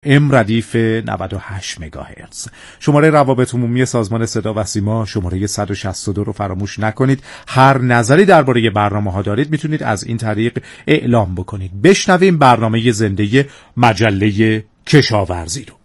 FM ردیف 98 مگاهرتز. شماره روابط عمومی سازمان صدا و سیما شماره 162 رو فراموش نکنید. هر نظری درباره برنامه‌ها دارید میتونید از این طریق اعلام بکنید. بشنویم برنامه زنده مجله کشاورزی رو.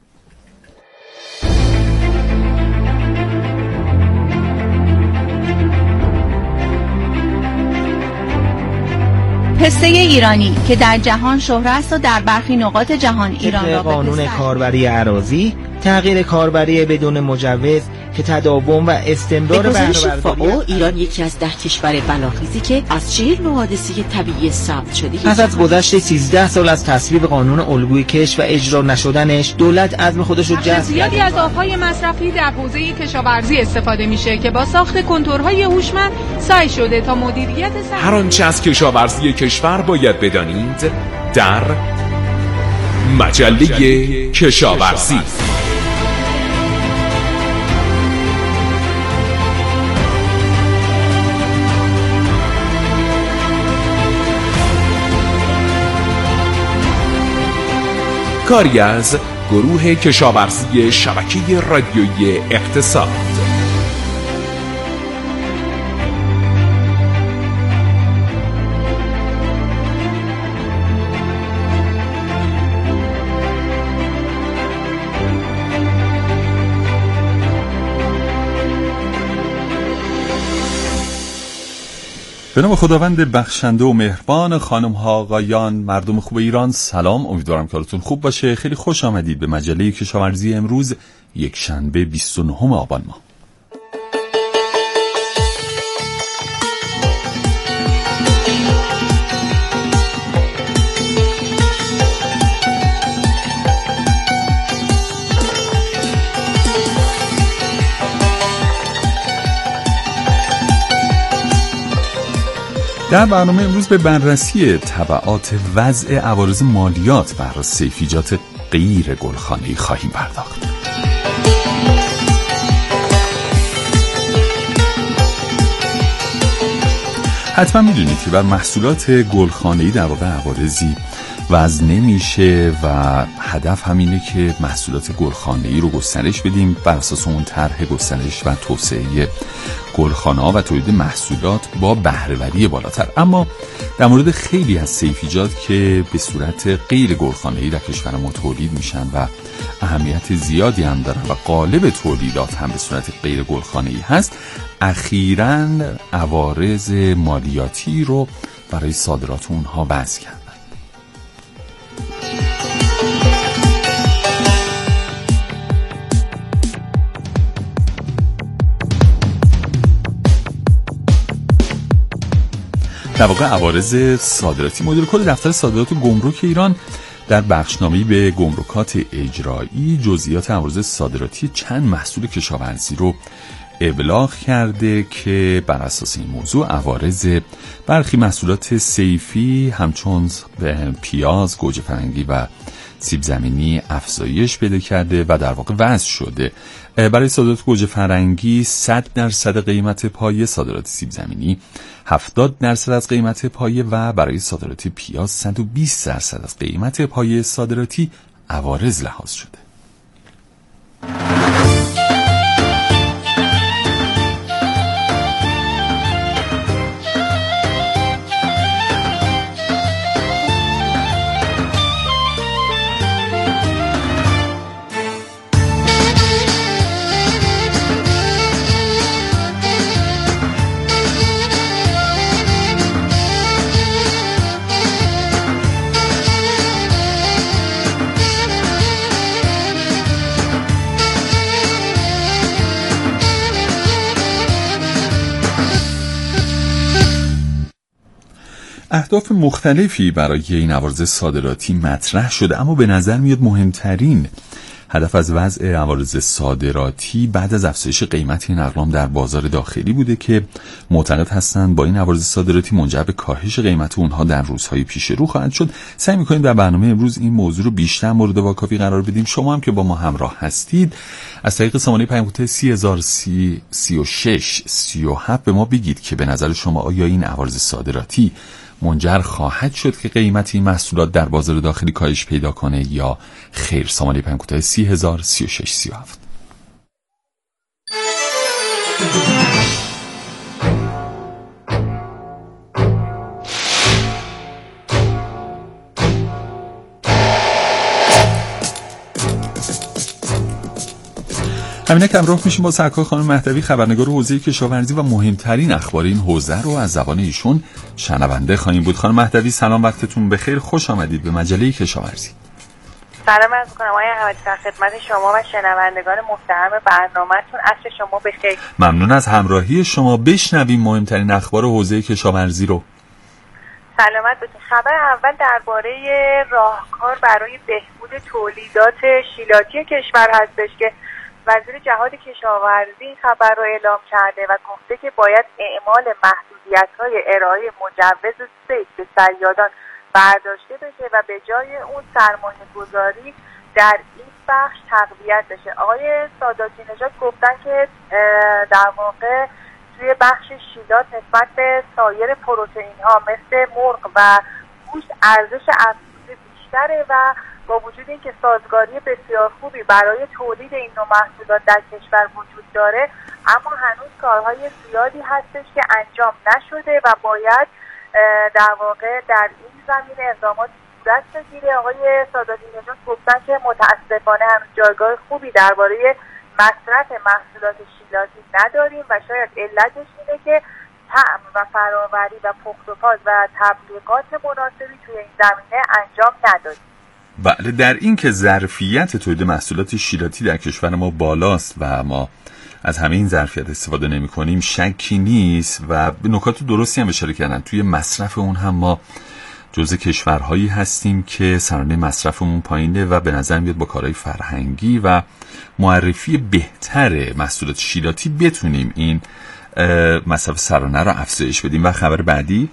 پسته ایرانی که در جهان شهرت است و در برخی نقاط جهان ایران را به قانون کاربری اراضی، تغییر کاربری بدون مجوز که تداوم و استمرار بهره‌برداری ایران یکی از 10 کشور بلاخیزی که از 40 حادثه طبیعی ثبت شده. پس از گذشت 13 سال از تصویب قانون الگوی کشت و اجرا نشدنش، دولت عزم خودش رو جزم زیادی از آب‌های مصرفی در حوزه کشاورزی استفاده میشه که با ساخت کنتورهای هوشمند سعی شده تا مدیریت هر آنچه از کشاورزی کشور باید بدانید در مجله کشاورزی. کاری از گروه کشاورزی شبکه رادیویی اقتصاد. به نام خداوند بخشنده و مهربان. خانم ها آقایان، مردم خوب ایران، سلام. امیدوارم که حالتون خوب باشه. خیلی خوش آمدید به مجله کشاورزی امروز یک شنبه 29 آبان ماه. در برنامه امروز به بررسی تبعات وضع عوارض مالیات بر سیفیجات غیر گلخانه‌ای خواهیم پرداخت. حتما میدونید که بر محصولات گلخانه‌ای در واقع عوارضی وضع نمیشه و هدف همینه که محصولات گلخانه‌ای رو گسترش بدیم بر اساس اون طرح گسترش و توسعه گلخانه‌ها و تولید محصولات با بهره‌وری بالاتر. اما در مورد خیلی از سیفیجات که به صورت غیر گلخانه‌ای در کشور ما تولید میشن و اهمیت زیادی هم دارن و قالب تولیدات هم به صورت غیر گلخانه‌ای هست، اخیراً عوارض مالیاتی رو برای صادرات اونها وضع کردن. در واقع عوارض صادراتی، مدیر کل دفتر صادرات گمرک ایران در بخشنامه‌ای به گمرکات اجرایی جزئیات عوارض صادراتی چند محصول کشاورزی رو ابلاغ کرده که بر اساس این موضوع عوارض برخی محصولات صیفی همچون پیاز، گوجه فرنگی و سیب زمینی افزایش پیدا کرده و در واقع وضع شده. برای صادرات گوجه فرنگی 100% قیمت پایه، صادرات سیب زمینی 70% از قیمت پایه و برای صادرات پیاز 120% از قیمت پایه صادراتی عوارض لحاظ شده. اهداف مختلفی برای این عوارض صادراتی مطرح شده، اما به نظر میاد مهمترین هدف از وضع عوارض صادراتی بعد از افزایش قیمت این اقلام در بازار داخلی بوده که معتقد هستند با این عوارض صادراتی منجر به کاهش قیمت اونها در روزهای پیش رو خواهد شد. سعی می‌کنیم در برنامه امروز این موضوع رو بیشتر مورد واکاوی قرار بدیم. شما هم که با ما همراه هستید از طریق سامانه پیام‌کد 3036 37 به ما بگید که به نظر شما آیا این عوارض صادراتی منجر خواهد شد که قیمت این محصولات در بازار داخلی کاهش پیدا کنه یا خیر؟ سامانه پیام کوتاه 30,03637. همینه که همراه میشیم با سرکار خانم مهدوی، خبرنگار حوزه کشاورزی و مهمترین اخبار این حوزه رو از زبان ایشون شنونده خواهیم بود. خانم مهدوی سلام، وقتتون بخیر، خوش آمدید به مجله کشاورزی. سلام عرض می‌کنم آقای احمدی، در خدمت شما و شنوندگان محترم برنامه‌تون. عصر شما بخیر. ممنون از همراهی شما. بشنویم مهمترین اخبار حوزه کشاورزی رو. سلامت باشید. خبر اول درباره راهکار برای بهبود تولیدات شیلاتی کشور هستش که وزیر جهاد کشاورزی این خبر رو اعلام کرده و گفته که باید اعمال محدودیت‌های ارائه مجوز صید به صیادان برداشته بشه و به جای اون سرمایه‌گذاری در این بخش تقویت بشه. آقای ساداتی نژاد گفتن که در واقع توی بخش شیلات نسبت به سایر پروتئین‌ها مثل مرغ و گوشت ارزش افزوده بیشتره و با وجود اینکه سازگاری بسیار خوبی برای تولید این نوع محصولات در کشور وجود داره، اما هنوز کارهای زیادی هستش که انجام نشده و باید در واقع در این زمینه اقدامات صورت بگیره. آقای ساداتی نژاد گفتن که متاسفانه هنوز جایگاه خوبی درباره مصرف محصولات شیلاتی نداریم و شاید علتش اینه که طعم و فراوری و پخت و پاز و تبلیغات مناسبی توی این زمینه انجام ندادیم. بله، در این که ظرفیت تولید محصولات شیلاتی در کشور ما بالاست و ما از همه این ظرفیت استفاده نمی کنیم شکی نیست و به نکات درستی هم اشاره کردن. توی مصرف اون هم ما جزء کشورهایی هستیم که سرانه مصرفمون پایینه و به نظر میاد با کارهای فرهنگی و معرفی بهتر محصولات شیلاتی بتونیم این مصرف سرانه رو افزایش بدیم. و خبر بعدی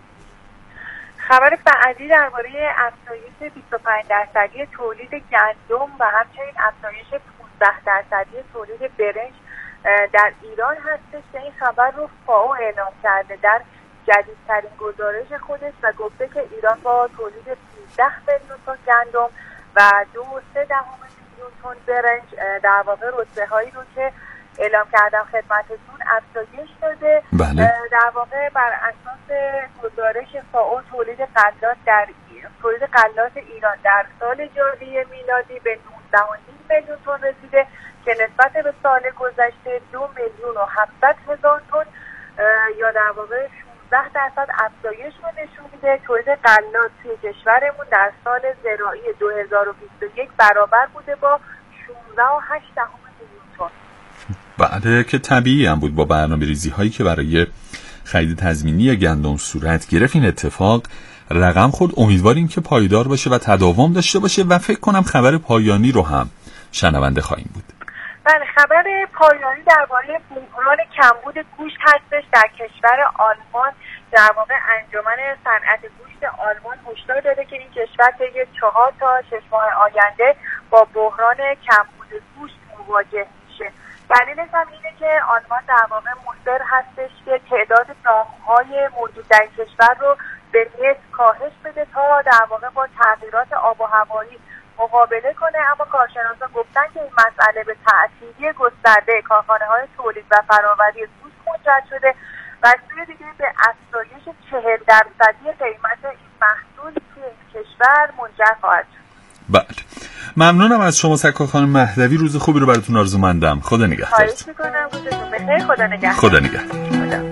درباره افزایش 25% تولید گندم و همچنین افزایش 15% تولید برنج در ایران هستش که این خبر رو فائو اعلام کرده در جدیدترین گزارش خودش و گفته که ایران با تولید 13 میلیون تن گندم و 2.3 میلیون تن برنج در واقع رتبه‌هایی رو که اعلام کردم خدمتتون افزایش داده. بله. در واقع بر اساس گزارش فائو تولید غلات ایران در سال جاری میلادی به 19.5 میلیون تن رسیده که نسبت به سال گذشته 2,700,000 تن یا در واقع 16% افزایش رو نشون میده. تولید غلات توی کشورمون در سال زراعی 2021 برابر بوده با 16.8 میلیون تن. بعد که طبیعی هم بود با برنامه‌ریزی هایی که برای خرید تضمینی گندم صورت گرفت این اتفاق رقم خورد. امیدواریم که پایدار باشه و تداوم داشته باشه و فکر کنم خبر پایانی رو هم شنونده خواهیم بود. بله، خبر پایانی درباره بحران کمبود گوشت هستش. در کشور آلمان در واقع انجمن صنعت گوشت آلمان هشدار داده که این کشور طی 4 تا 6 ماه آینده با بحران کمبود گوشت مواجه میشه. دلیلش هم اینه که آلمان در واقع مصر هستش که تعداد دامهای موجود در کشور رو به نصف کاهش بده تا در واقع با تغییرات آب و هوایی مقابله کنه، اما کارشناسان گفتن که این مسئله به تعطیلی گسترده کارخانه‌های تولید و فراوری گوشت منجر شده و از سوی دیگه به افزایش 40% قیمت این محصول توی این کشور منجر خواهد شد. بله، ممنونم از شما سرکار خانم مهدوی. روز خوبی رو براتون آرزومندم. خدا نگهدارتون. خواهش می‌کنم، روزتون بخیر. خدا نگهدار. خدا نگهدار.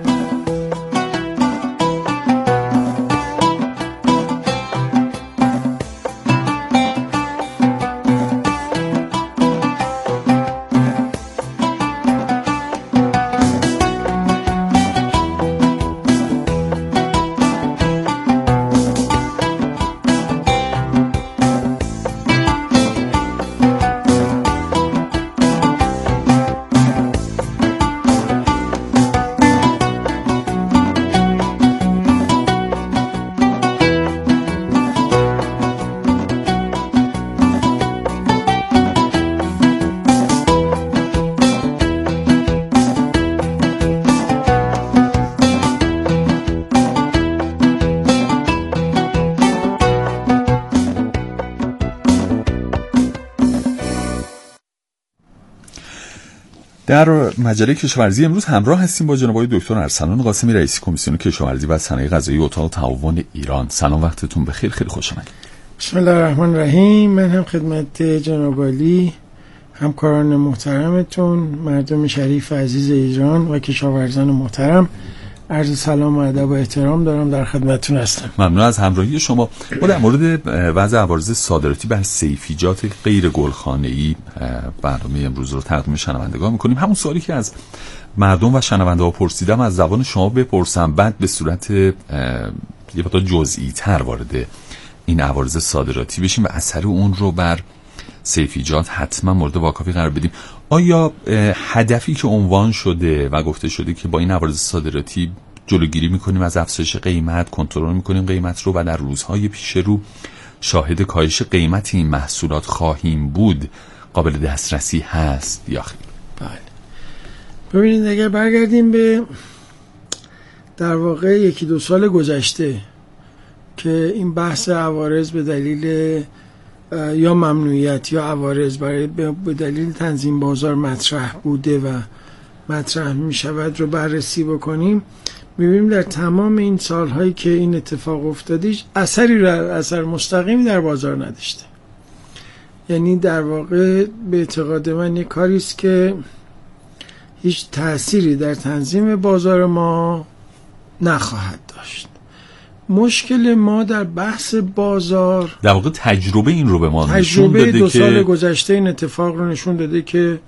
در مجله کشاورزی امروز همراه هستیم با جناب آقای دکتر ارسلان قاسمی، رئیس کمیسیون کشاورزی و صنایع غذایی اتاق تعاون ایران. سلام، وقتتون بخیر، خیلی خوش آمدید. بسم الله الرحمن الرحیم. من هم خدمت جناب عالی، همکاران محترمتون، مردم شریف عزیز ایران و کشاورزان محترم عرض سلام و ادب و احترام دارم، در خدمتتون هستم. ممنون از همراهی شما. ما در مورد وضع عوارض صادراتی بر سیفیجات غیر گلخانه‌ای برنامه امروز رو تقدیم شنوندگان می‌کنیم. همون سوالی که از مردم و شنونده‌ها پرسیدم از زبان شما بپرسم، بعد به صورت یه مقدار جزئی‌تر وارد این عوارض صادراتی بشیم و اثر اون رو بر سیفیجات حتما مورد واکاوی قرار بدیم. آیا هدفی که عنوان شده و گفته شده که با این عوارض صادراتی جلوگیری میکنیم از افزایش قیمت، کنترل میکنیم قیمت رو و در روزهای پیش رو شاهد کاهش قیمت این محصولات خواهیم بود، قابل دسترسی هست یا خیر؟ بله، ببینید اگر برگردیم به در واقع 1-2 سال گذشته که این بحث عوارض به دلیل یا ممنوعیت یا عوارض برای به دلیل تنظیم بازار مطرح بوده و مطرح می شود رو بررسی بکنیم، می‌بینیم در تمام این سالهایی که این اتفاق افتاده اثر مستقیمی در بازار نداشته. یعنی در واقع به اعتقاد من یک کاری است که هیچ تأثیری در تنظیم بازار ما نخواهد داشت. مشکل ما در بحث بازار، در واقع تجربه این رو به ما نشون داده که 2 سال گذشته این اتفاق رو نشون داده که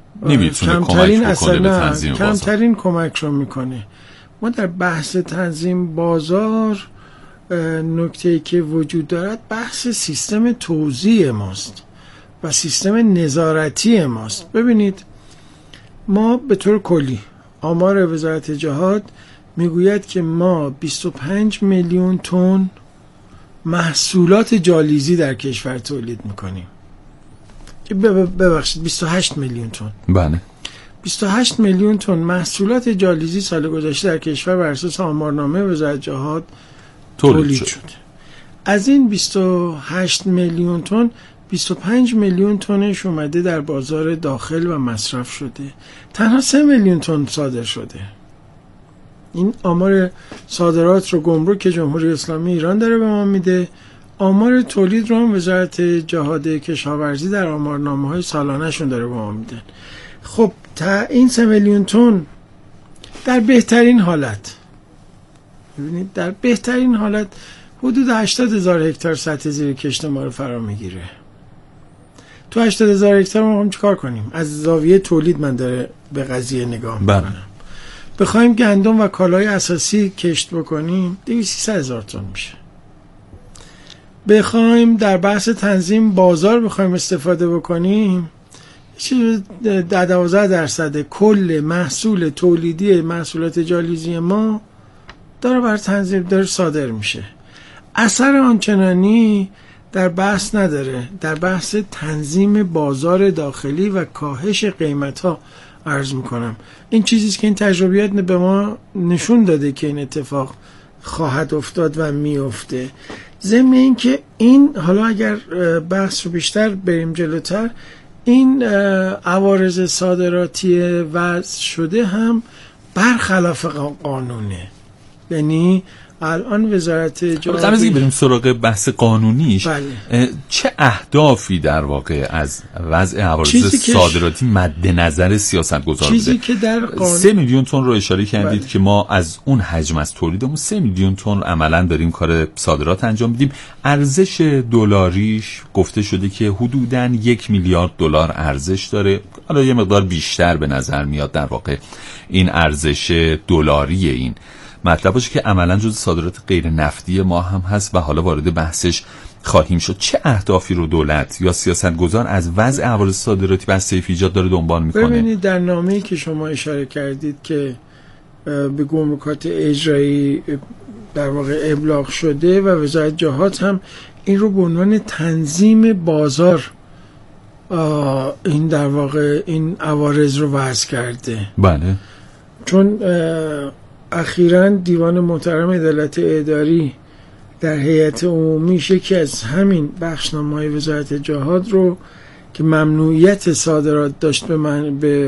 کمترین کمک رو میکنه. ما در بحث تنظیم بازار نکته‌ای که وجود دارد بحث سیستم توزیع ماست و سیستم نظارتی ماست. ببینید ما به طور کلی آمار وزارت جهاد میگوید که ما 25 میلیون تن محصولات جالیزی در کشور تولید میکنیم. ببخشید 28 میلیون تن. بله. 28 میلیون تن محصولات جالیزی سال گذشته در کشور بر اساس آمارنامه وزارت جهاد تولید شد. از این 28 میلیون تن 25 میلیون تنش اومده در بازار داخل و مصرف شده. تنها 3 میلیون تن صادر شده. این آمار صادرات رو گمرک جمهوری اسلامی ایران داره به ما میده. آمار تولید رو هم وزارت جهاد کشاورزی در آمارنامه‌های سالانه‌شون داره به ما میدن. خب تا این 3 میلیون تن در بهترین حالت، ببینید در بهترین حالت حدود 80,000 هکتار سطح زیر کشت ما رو فرا میگیره. تو 80,000 هکتار ما هم چیکار کنیم؟ از زاویه تولید من داره به قضیه نگاه میکنم. بخوایم گندم و کالای اساسی کشت بکنیم 200,000 تن میشه. بخوایم در بحث تنظیم بازار بخوایم استفاده بکنیم 12% کل محصول تولیدی محصولات جالیزی ما داره بر تنظیم داره صادر میشه. اثر آنچنانی در بحث نداره. در بحث تنظیم بازار داخلی و کاهش قیمت ها عرض میکنم. این چیزیست که این تجربیات به ما نشون داده که این اتفاق خواهد افتاد و میفته. ضمن این که این حالا اگر بحث رو بیشتر بریم جلوتر، این عوارض صادراتی وضع شده هم برخلاف قانونه. یعنی الان وزارت جهاد قبل بریم سراغ بحث قانونیش، بله. چه اهدافی در واقع از وضع عوارض صادراتی مد نظر سیاستگزار بوده؟ که در 3 میلیون تن رو اشاره کردید، بله. که ما از اون حجم از تولیدمون 3 میلیون تن عملاً داریم کار صادرات انجام میدیم. ارزش دلاریش گفته شده که حدوداً 1 میلیارد دلار ارزش داره. حالا یه مقدار بیشتر به نظر میاد در واقع این ارزش دلاری این مطلب باشه که عملاً جزء صادرات غیر نفتی ما هم هست و حالا وارد بحثش خواهیم شد. چه اهدافی رو دولت یا سیاستگزار از وضع عوارض صادراتی بر سیفیجات داره دنبال میکنه؟ ببینید در نامه‌ای که شما اشاره کردید که به گمرکات اجرایی در واقع ابلاغ شده و وزارت جهاد هم این رو به عنوان تنظیم بازار این در واقع این عوارض رو وضع کرده. بله. چون اخیراً دیوان محترم عدالت اداری در هیئت عمومیش یکی از همین بخشنامه‌های وزارت جهاد رو که ممنوعیت صادرات داشت به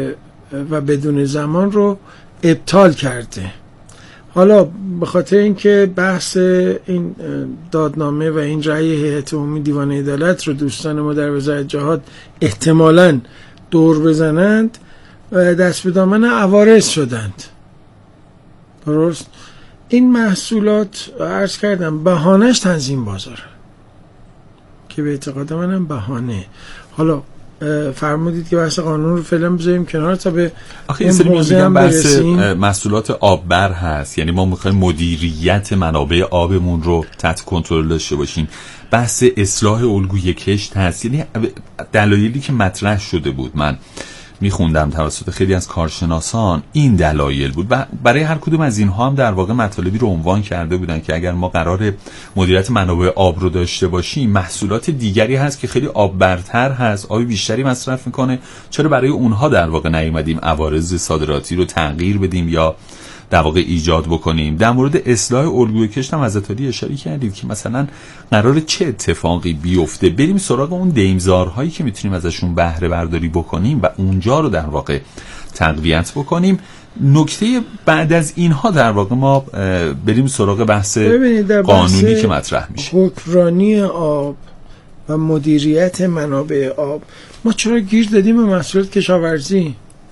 و بدون زمان رو ابطال کرده. حالا به خاطر اینکه بحث این دادنامه و این رأی هیئت عمومی دیوان عدالت رو دوستان ما در وزارت جهاد احتمالاً دور بزنند و دست به دامن عوارض شدند. درست؟ این محصولات عرض کردم بهانه‌اش تنظیم بازاره که به اعتقاد منم بهانه. حالا فرمودید که بحث قانون رو فعلا بذاریم کنار تا به این موضوع هم برسیم. محصولات آببر هست، یعنی ما میخوایم مدیریت منابع آبمون رو تحت کنترل داشته باشیم. بحث اصلاح الگوی کشت هست، یعنی دلایلی که مطرح شده بود من میخوندم توسط خیلی از کارشناسان این دلایل بود و برای هر کدوم از اینها هم در واقع مطالبی رو عنوان کرده بودن که اگر ما قرار مدیریت منابع آب رو داشته باشیم، محصولات دیگری هست که خیلی آب برتر هست، آب بیشتری مصرف میکنه، چرا برای اونها در واقع نیومدیم عوارض صادراتی رو تغییر بدیم یا در واقع ایجاد بکنیم. در مورد اصلاح الگوی کشت هم حضرت علی اشاره کردید که مثلا قرار چه اتفاقی بیفته، بریم سراغ اون دیمزارهایی که میتونیم ازشون بهره برداری بکنیم و اونجا رو در واقع تقویت بکنیم. نکته بعد از اینها در واقع ما بریم سراغ بحث قانونی که مطرح میشه. حکمرانی آب و مدیریت منابع آب، ما چرا گیر دادیم به محصولات کشاورزی؟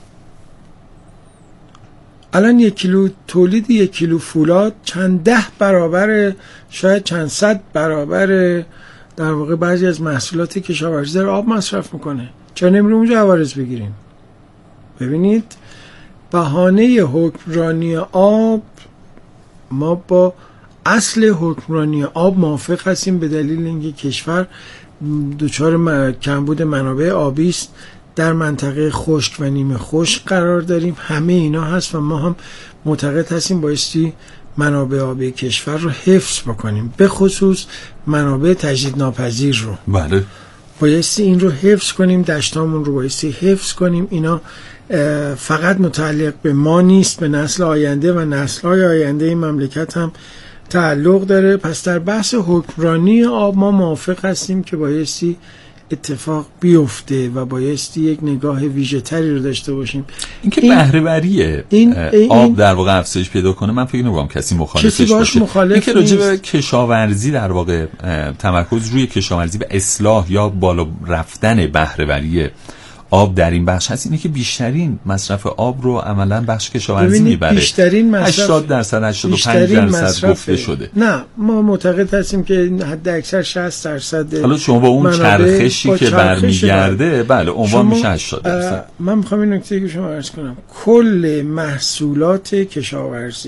الان 1 کیلو تولید 1 کیلو فولاد چند 10 برابر، شاید چند 100 برابر در واقع بعضی از محصولات کشاورزی در آب مصرف میکنه. چرا نمیریم اونجا عوارض بگیریم؟ ببینید بهانه حکمرانی آب، ما با اصل حکمرانی آب موافق هستیم به دلیل اینکه کشور دچار کمبود منابع آبی است، در منطقه خشک و نیمه خشک قرار داریم، همه اینا هست و ما هم معتقد هستیم بایستی منابع آبی کشور رو حفظ بکنیم، به خصوص منابع تجدید ناپذیر رو. بله. بایستی این رو حفظ کنیم، دشتامون رو بایستی حفظ کنیم. اینا فقط متعلق به ما نیست، به نسل آینده و نسل‌های آینده این مملکت هم تعلق داره. پس در بحث حکمرانی آب ما موافق هستیم که بایستی اتفاق بیفته و بایستی یک نگاه ویژه‌تری رو داشته باشیم. اینکه بهره وری آب در واقع افزایش پیدا کنه، من فکر نمی‌کنم کسی مخالفش باشه. اینکه راجع به کشاورزی در واقع تمرکز روی کشاورزی و اصلاح یا بالا رفتن بهره وری آب در این بخش هست، اینه که بیشترین مصرف آب رو عملا بخش کشاورزی میبره. بیشترین مصرف 80% 85% گفته شده. نه، ما معتقد هستیم که حد اکثر 60%. حالا شما با اون چرخشی که برمیگرده بله عنوان میشه 80%. من میخوام این نکته که شما عرض کنم، کل محصولات کشاورزی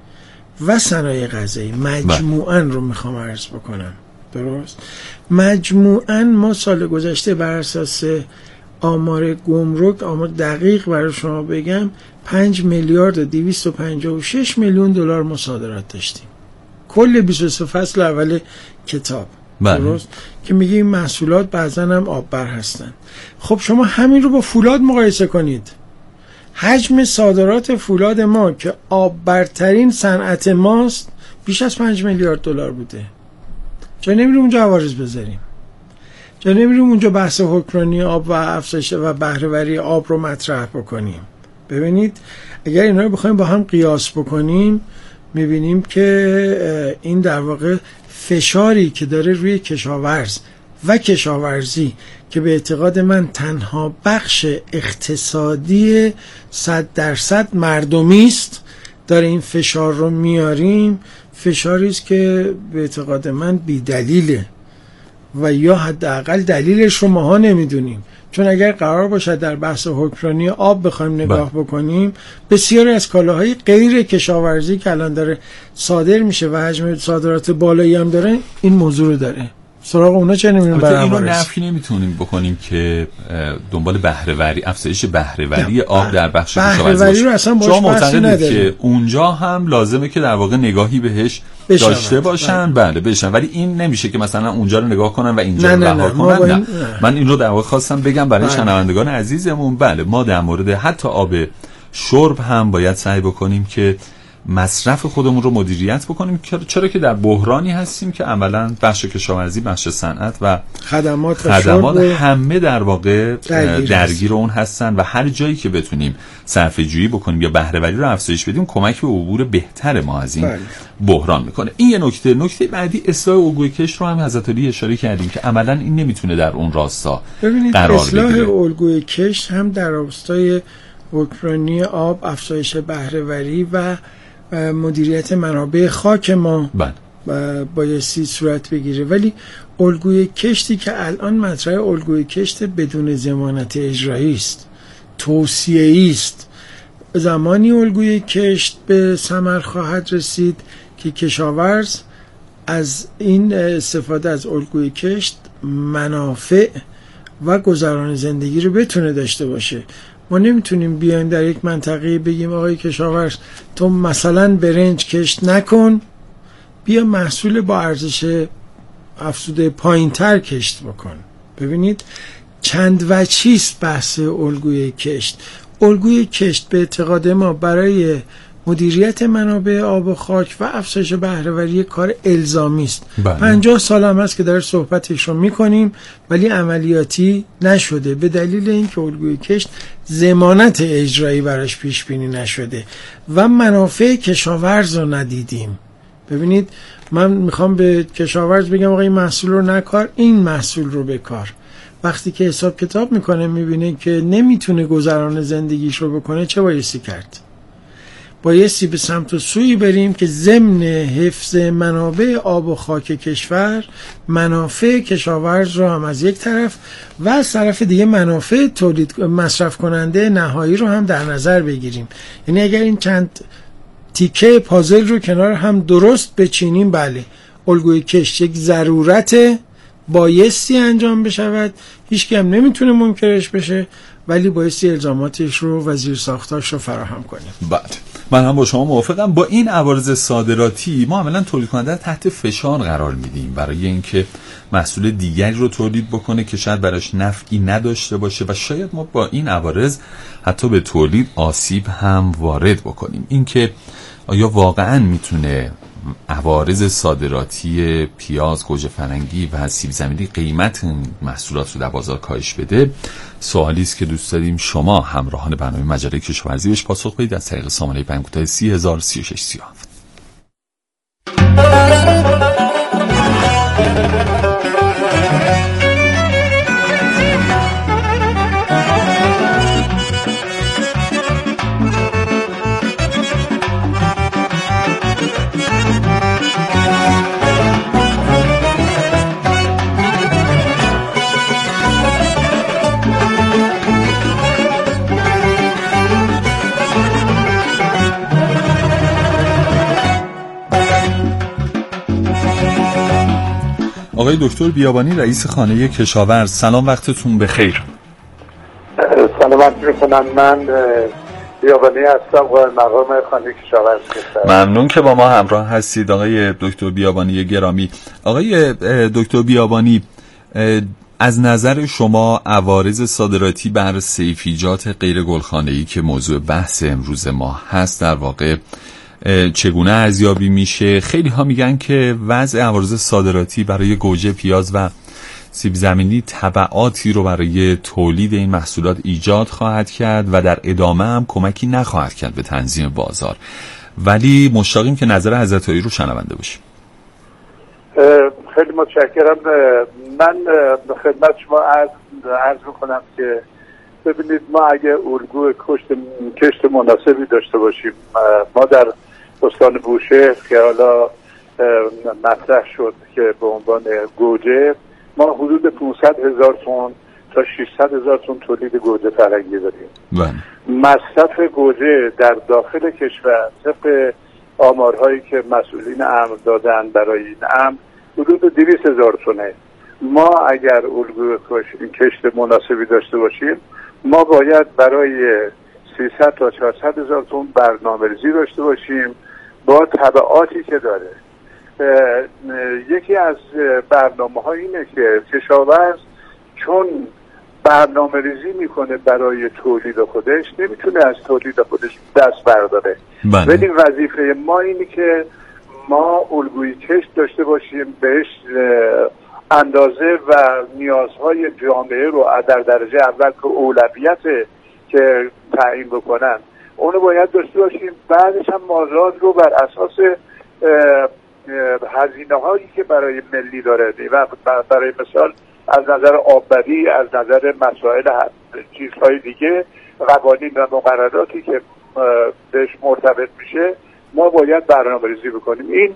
و صنایع غذایی مجموعاً رو میخوام عرض بکنم. درست؟ مجموعاً ما سال گذشته بر اساس آمار گمرک، آمار دقیق برای شما بگم، 5 میلیارد و 256 میلیون دلار مصادرات داشتیم کل 23 فصل اول کتاب. درست؟ که میگه این محصولات بعضا هم آببر هستن. خب شما همین رو با فولاد مقایسه کنید. حجم صادرات فولاد ما که آببرترین صنعت ماست بیش از 5 میلیارد دلار بوده. چرا نمیریم اونجا عوارض بذاریم؟ چرا نمیریم اونجا بحث حکمرانی آب و افزایش و بهره‌وری آب رو مطرح بکنیم؟ ببینید اگر اینا رو بخوایم با هم قیاس بکنیم، میبینیم که این در واقع فشاری که داره روی کشاورز و کشاورزی که به اعتقاد من تنها بخش اقتصادی 100% مردمی است، داره این فشار رو میاریم. فشاری است که به اعتقاد من بی دلیله و یا حداقل دلیلش رو ماها نمیدونیم. چون اگر قرار باشد در بحث حکمرانی آب بخوایم نگاه بکنیم، بسیاری از کالاهای غیر کشاورزی که الان داره صادر میشه و حجم صادرات بالایی هم داره، این موضوع رو داره. سراغ اونا چه نمیدونیم برای اینو نفی نمیتونیم بکنیم که دنبال بهره‌وری، افزایش بهره‌وری آب در بخش کشاورزی باشه. شما معتقدید که اونجا هم لازمه که در واقع نگاهی بهش داشته باشن؟ بله بشن، ولی این نمیشه که مثلا اونجا رو نگاه کنن و اینجا رو رها کنن. نه. من این رو در واقع خواستم بگم برای شنوندگان عزیزمون. بله ما در مورد حتی آب شرب هم باید سعی بکنیم که مصرف خودمون رو مدیریت بکنیم، چرا که در بحرانی هستیم که عملاً بخش کشاورزی، بخش صنعت و خدمات همه در واقع درگیر اون هستن و هر جایی که بتونیم صرفه‌جویی بکنیم یا بهره‌وری رو افزایش بدیم کمک به عبور بهتر ما از این بحران میکنه. این یه نکته بعدی اصلاح الگوی کشت رو هم حضرت علی اشاره کردیم که عملاً این نمیتونه در اون راستا قرار بگیره. اصلاح الگوی کشت هم در راستای حکمرانی آب، افزایش بهره‌وری و مدیریت منابع خاک ما بایستی صورت بگیره، ولی الگوی کشتی که الان مطرح الگوی کشت بدون ضمانت اجرایی است، توصیه‌ای است. زمانی الگوی کشت به ثمر خواهد رسید که کشاورز از این استفاده از الگوی کشت منافع و گذران زندگی رو بتونه داشته باشه. ما نمیتونیم بیایم در یک منطقه بگیم آقای کشاورز تو مثلا برنج کشت نکن، بیا محصول با ارزش افزوده پایین‌تر کشت بکن. ببینید چند وجهیست بحث الگوی کشت. الگوی کشت به اعتقاد ما برای مدیریت منابع آب و خاک و افزایش بهره‌وری کار الزامی است. 50 سال هم هست که در صحبتش رو میکنیم ولی عملیاتی نشده، به دلیل اینکه الگوی کشت ضمانت اجرایی براش پیش بینی نشده و منافع کشاورز رو ندیدیم. ببینید من میخوام به کشاورز بگم آقا این محصول رو نکار، این محصول رو بکار. وقتی که حساب کتاب میکنه میبینه که نمیتونه گذران زندگیش رو بکنه، چه بایستی کرد؟ بایستی به سمت و سوی بریم که ضمن حفظ منابع آب و خاک کشور منافع کشاورز رو هم از یک طرف و از طرف دیگه منافع تولید مصرف کننده نهایی رو هم در نظر بگیریم. یعنی اگر این چند تیکه پازل رو کنار هم درست بچینیم، بله الگوی کشت یک ضرورت بایستی انجام بشود، هیچ کی هم نمیتونه منکرش بشه، ولی بایستی الزاماتش رو و زیرساختاش رو فراهم کنیم. بله من هم با شما موافقم. با این عوارض صادراتی ما عملا تولید کننده تحت فشار قرار میدیم برای اینکه محصول دیگری رو تولید بکنه که شاید براش نفعی نداشته باشه و شاید ما با این عوارض حتی به تولید آسیب هم وارد بکنیم. اینکه آیا واقعا میتونه عوارض صادراتی پیاز، گوجه فرنگی و سیب زمینی قیمت محصولات رو در بازار کاهش بده، سوالی است که دوست داریم شما همراهان برنامه مجله کشاورزی بهش پاسخ بدید از طریق سامانه پیام کوتاه 303637. آقای دکتر بیابانی رئیس خانه کشاورز، سلام، وقتتون بخیر. سلامت میکنم. من بیابانی هستم و مقام خانه کشاورز هستم. ممنون که با ما همراه هستید آقای دکتر بیابانی گرامی. آقای دکتر بیابانی، از نظر شما عوارض صادراتی بر سیفیجات غیر گلخانه‌ای که موضوع بحث امروز ما هست در واقع چگونه ارزیابی میشه؟ خیلی ها میگن که وضع عوارض صادراتی برای گوجه، پیاز و سیب زمینی تبعاتی رو برای تولید این محصولات ایجاد خواهد کرد و در ادامه هم کمکی نخواهد کرد به تنظیم بازار، ولی مشتاقیم که نظر حضرت علی رو شنونده باشیم. خیلی متشکرم. من به خدمت شما عرض میکنم که ببینید ما اگه الگوی کشت مناسبی داشته باشیم، ما در استان بوشهر که حالا مطرح شد که به عنوان گوجه ما حدود 500,000 تن تا 600,000 تن تولید گوجه فرنگی داریم. مصرف گوجه در داخل کشور طبق آمارهایی که مسئولین امر دادن برای این امر حدود 200,000 تنه. ما اگر الگوی کشت مناسبی داشته باشیم ما باید برای 300 تا 400,000 تن برنامه‌ریزی داشته باشیم با تبعاتی که داره. یکی از برنامه‌ها اینه که کشاورز چون برنامه‌ریزی میکنه برای تولید خودش، نمیتونه از تولید خودش دست برداره. ولی وظیفه ما اینه که ما الگوی کشت داشته باشیم، بهش اندازه و نیازهای جامعه رو در درجه اول که اولویت که تعیین بکنن اونو باید داشته باشیم. بعدش هم مازاد رو بر اساس هزینه هایی که برای ملی داره و برای مثال از نظر آببری، از نظر مسائل چیزهای دیگه، قوانین و مقرراتی که بهش مرتبط میشه، ما باید برنامه‌ریزی بکنیم. این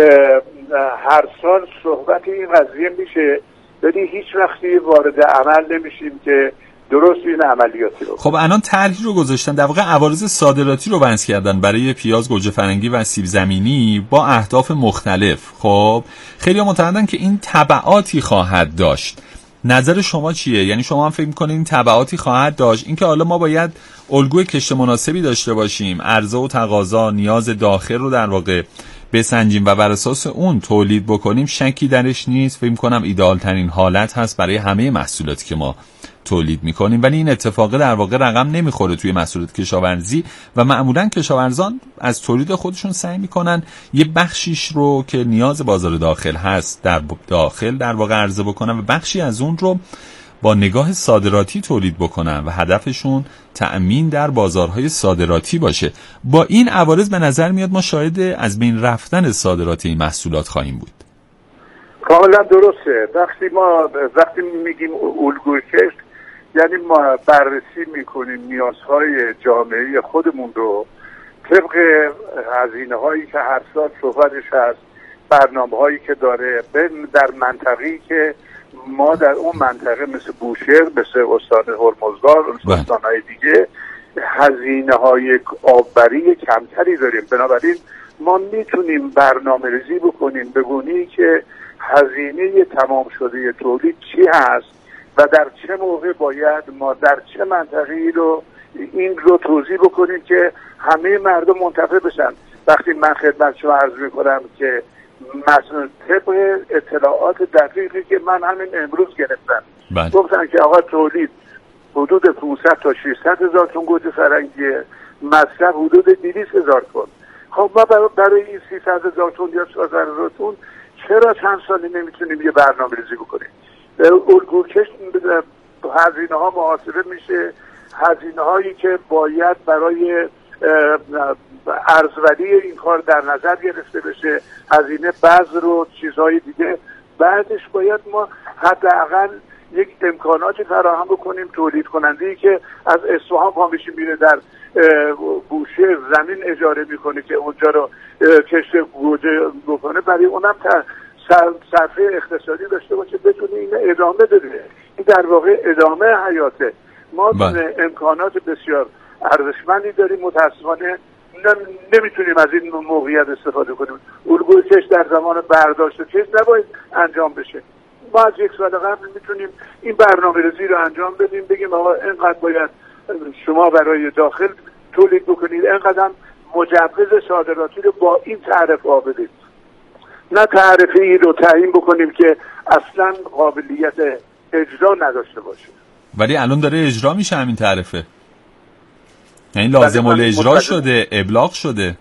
هر سال صحبت این قضیه میشه، ولی هیچ وقتی وارد عمل نمیشیم که درست این عملیاتی رو. خب الان طرحی رو گذاشتن، در واقع عوارض صادراتی رو بحث کردن برای پیاز، گوجه فرنگی و سیب زمینی با اهداف مختلف. خب خیلی معتقدن که این تبعاتی خواهد داشت. نظر شما چیه؟ یعنی شما هم فکر می‌کنید این تبعاتی خواهد داشت؟ اینکه حالا ما باید الگوی کشت مناسبی داشته باشیم، عرضه و تقاضا، نیاز داخل رو در واقع بسنجیم و بر اساس اون تولید بکنیم، شکی درش نیست. فکر می‌کنم ایدئال ترین حالت هست برای همه محصولاتی که ما تولید میکنیم، ولی این اتفاق در واقع رقم نمیخوره توی محصولات کشاورزی و معمولا کشاورزان از تولید خودشون سعی میکنن یه بخشیش رو که نیاز بازار داخل هست در داخل در واقع عرضه بکنن و بخشی از اون رو با نگاه صادراتی تولید بکنن و هدفشون تأمین در بازارهای صادراتی باشه. با این عوارض به نظر میاد ما شاهد از بین رفتن صادرات این محصولات خواهیم بود. کاملا درسته. وقتی میگیم الگوی کشت یعنی ما بررسی میکنیم نیازهای جامعه خودمون رو طبق هزینه هایی که هر سال صحبتش هست، برنامه هایی که داره در منطقه‌ای که ما در اون منطقه مثل بوشهر، مثل استان هرمزگان، مثل استانهای دیگه هزینه های آببری کمتری داریم. بنابراین ما میتونیم برنامه ریزی بکنیم به گونه‌ای که هزینه تمام شده تولید چی هست و در چه موقع باید ما در چه منطقه‌ای رو این رو توضیح بکنیم که همه مردم منتفع بشن. وقتی من خدمت شما عرض می‌کنم که مثلا طبق اطلاعات دقیقی که من همین امروز گرفتم، گفتن که آقا تولید حدود 500 تا 600 هزار تن گوجه فرنگی، مصرف حدود 200,000 تن. خب ما برای این 300,000 تن یا 400,000 تن چرا چند سالی نمیتونیم یه برنامه ریزی بکنیم؟ الگو کشت هزینه ها محاسبه میشه، هزینه هایی که باید برای ارزوری این کار در نظر گرفته بشه، هزینه بذر و چیزهای دیگه. بعدش باید ما حداقل یک امکاناتی فراهم بکنیم تولید کننده‌ای که از اصفهان پا میشه میره در بوشهر زمین اجاره میکنه که اونجا رو کشت گوجه بکنه، برای اونم صرفه اقتصادی داشته باشه، بتونه این ادامه بده. این در واقع ادامه حیاته. ما امکانات بسیار ارزشمندی داریم، متاسفانه نمیتونیم از این موقعیت استفاده کنیم. الگوی کشت در زمان برداشت و کشت نباید انجام بشه. ما از یک سال قبل میتونیم این برنامه‌ریزی رو انجام بدیم، بگیم آقا اینقدر باید شما برای داخل تولید بکنید، اینقدر مجوز صادراتی رو با این تعرفه ها بدید، نه تعرفه ای رو تعیین بکنیم که اصلا قابلیت اجرا نداشته باشه. ولی الان داره اجرا میشه همین تعرفه، یعنی لازم الاجرا شده، ابلاغ شده.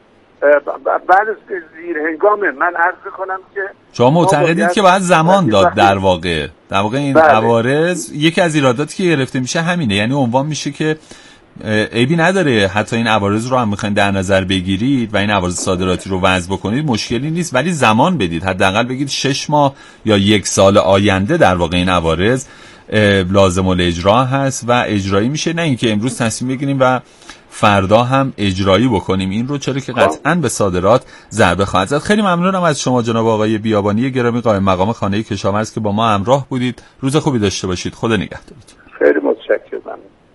بعد زیر هنگامه. من عرض کنم که شما معتقدید که باید زمان داد. در واقع این عوارض یکی از ایراداتی که گرفته میشه همینه، یعنی عنوان میشه که عیبی نداره حتی این عوارض رو هم میخواین در نظر بگیرید و این عوارض صادراتی رو وضع بکنید، مشکلی نیست، ولی زمان بدید، حداقل بگید 6 ماه یا 1 سال آینده در واقع این عوارض لازم الاجرا هست و اجرایی میشه، نه اینکه امروز تصمیم بگیریم و فردا هم اجرایی بکنیم این رو، چرا که قطعاً به صادرات ضربه خواهد زد. خیلی ممنونم از شما جناب آقای بیابانی گرامی، قائم مقام خانه کشاورز که با ما همراه بودید. روز خوبی داشته باشید. خدا نگهدارتون. خیلی متشکرم.